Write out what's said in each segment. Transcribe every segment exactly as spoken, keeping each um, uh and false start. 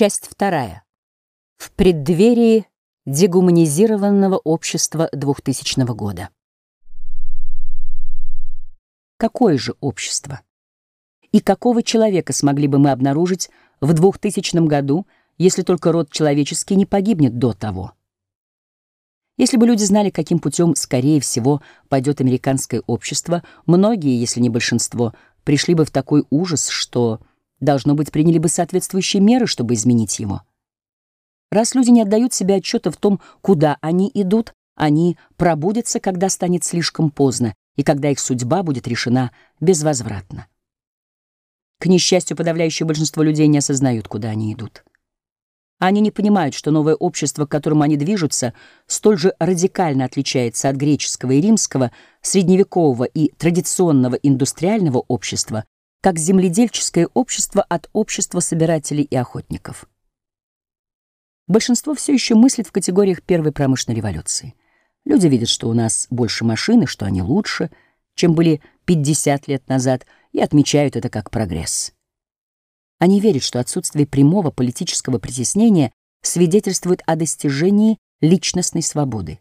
Часть вторая. В преддверии дегуманизированного общества двухтысячного года. Какое же общество? И какого человека смогли бы мы обнаружить в двухтысячном году, если только род человеческий не погибнет до того? Если бы люди знали, каким путем, скорее всего, пойдет американское общество, многие, если не большинство, пришли бы в такой ужас, что, должно быть, приняли бы соответствующие меры, чтобы изменить его. Раз люди не отдают себе отчета в том, куда они идут, они пробудятся, когда станет слишком поздно, и когда их судьба будет решена безвозвратно. К несчастью, подавляющее большинство людей не осознают, куда они идут. Они не понимают, что новое общество, к которому они движутся, столь же радикально отличается от греческого и римского, средневекового и традиционного индустриального общества, как земледельческое общество от общества собирателей и охотников. Большинство все еще мыслит в категориях первой промышленной революции. Люди видят, что у нас больше машин, и что они лучше, чем были пятьдесят лет назад, и отмечают это как прогресс. Они верят, что отсутствие прямого политического притеснения свидетельствует о достижении личностной свободы.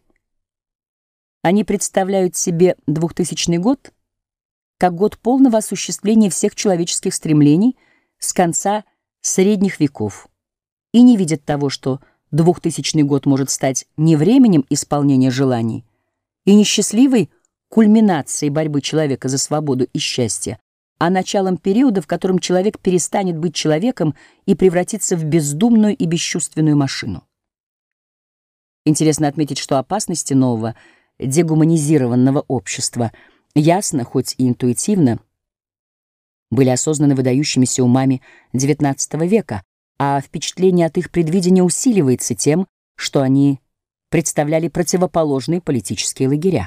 Они представляют себе двухтысячный год как год полного осуществления всех человеческих стремлений с конца средних веков и не видят того, что двухтысячный год может стать не временем исполнения желаний и не счастливой кульминацией борьбы человека за свободу и счастье, а началом периода, в котором человек перестанет быть человеком и превратится в бездумную и бесчувственную машину. Интересно отметить, что опасности нового дегуманизированного общества ясно, хоть и интуитивно, были осознаны выдающимися умами девятнадцатого века, а впечатление от их предвидения усиливается тем, что они представляли противоположные политические лагеря.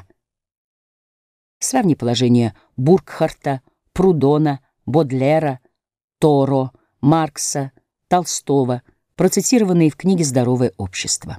Сравни положение Буркхарта, Прудона, Бодлера, Торо, Маркса, Толстого, процитированные в книге «Здоровое общество».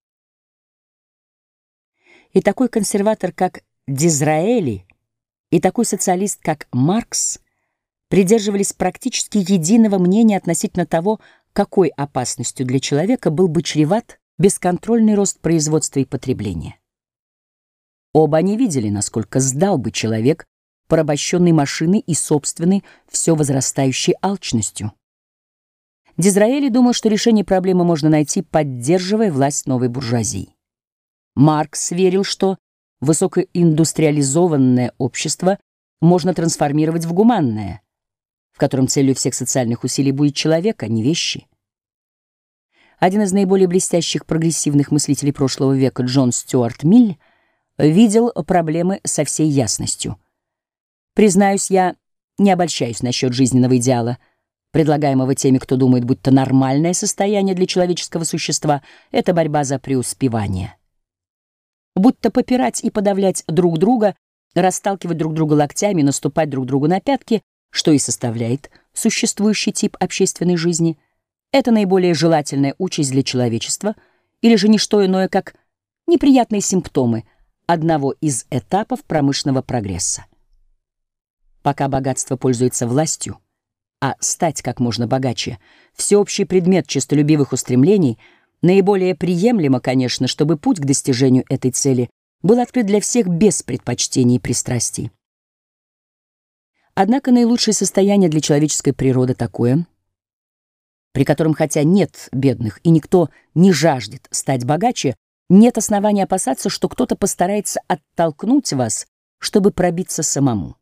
И такой консерватор, как Дизраэли, и такой социалист, как Маркс, придерживались практически единого мнения относительно того, какой опасностью для человека был бы чреват бесконтрольный рост производства и потребления. Оба они видели, насколько сдал бы человек порабощенной машиной и собственной все возрастающей алчностью. Дизраэли думал, что решение проблемы можно найти, поддерживая власть новой буржуазии. Маркс верил, что высокоиндустриализованное общество можно трансформировать в гуманное, в котором целью всех социальных усилий будет человек, а не вещи. Один из наиболее блестящих прогрессивных мыслителей прошлого века, Джон Стюарт Миль, видел проблемы со всей ясностью. Признаюсь, я не обольщаюсь насчет жизненного идеала, предлагаемого теми, кто думает, будто нормальное состояние для человеческого существа — это борьба за преуспевание. Будто попирать и подавлять друг друга, расталкивать друг друга локтями, наступать друг другу на пятки, что и составляет существующий тип общественной жизни, это наиболее желательная участь для человечества, или же не что иное, как неприятные симптомы одного из этапов промышленного прогресса. Пока богатство пользуется властью, а стать как можно богаче — всеобщий предмет честолюбивых устремлений, наиболее приемлемо, конечно, чтобы путь к достижению этой цели был открыт для всех без предпочтений и пристрастий. Однако наилучшее состояние для человеческой природы такое, при котором, хотя нет бедных и никто не жаждет стать богаче, нет основания опасаться, что кто-то постарается оттолкнуть вас, чтобы пробиться самому.